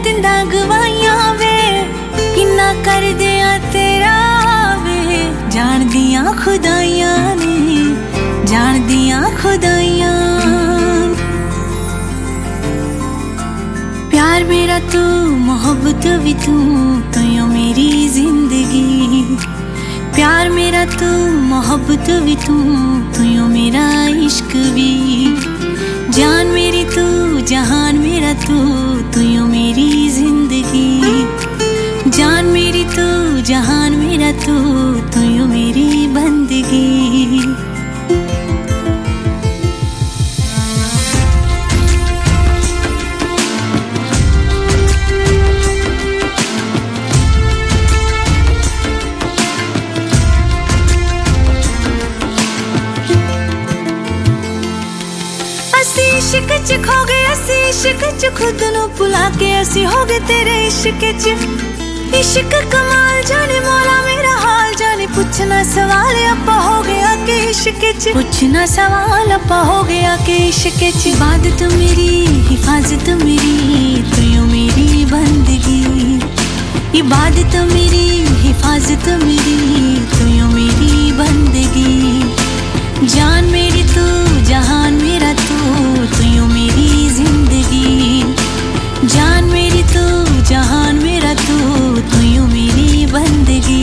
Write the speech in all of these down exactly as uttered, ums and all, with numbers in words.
दिंदा गवाइयां वे किन्ना कर दिया तेरा वे जान दियां खुदाइयां ने जान दियां खुदाइयां। प्यार मेरा तू मोहब्बत भी तू तू यो मेरी जिंदगी। प्यार मेरा तू मोहब्बत भी तू तू यो मेरा इश्क भी। जान मेरी तू जहान मेरा तू तू यो मेरी जिंदगी। जान मेरी तू जहान मेरा तू तू यो मेरी बंदगी। इश्क च खो गए असी इश्क च खुद नू भुला के असी हो गए तेरे इश्क च। इश्क कमाल जाने मौला मेरा हाल जाने पुछना सवाल आपा हो गया के इश्क च। पुछना सवाल आपा हो गया के इश्क च। इबादत मेरी हिफाजत मेरी तू यो मेरी बंदगी। इबादत मेरी हिफाजत मेरी तू यो मेरी बंदगी। जान मेरी तू जहान मेरा तू तू यो मेरी जिंदगी। जान मेरी तू जहान मेरा तू तू यो मेरी बंदगी।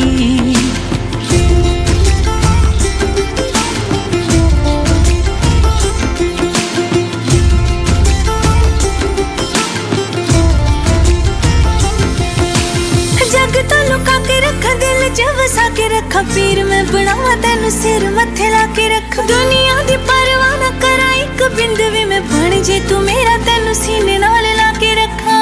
जग तो लुका के रखा दिल च वसा के रखा पीर मैं बनावा तेनू सिर मथे ला के रख। दुनिया दी परवाह ना करा एक बिंद भी मैं बन जे तू मेरा तेनू सीने नाल ला के रखा।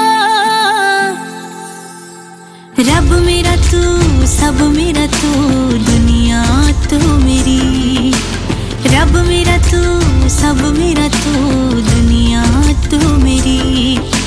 रब मेरा तू सब मेरा तू दुनिया तू मेरी। रब मेरा तू सब मेरा तू दुनिया तू मेरी।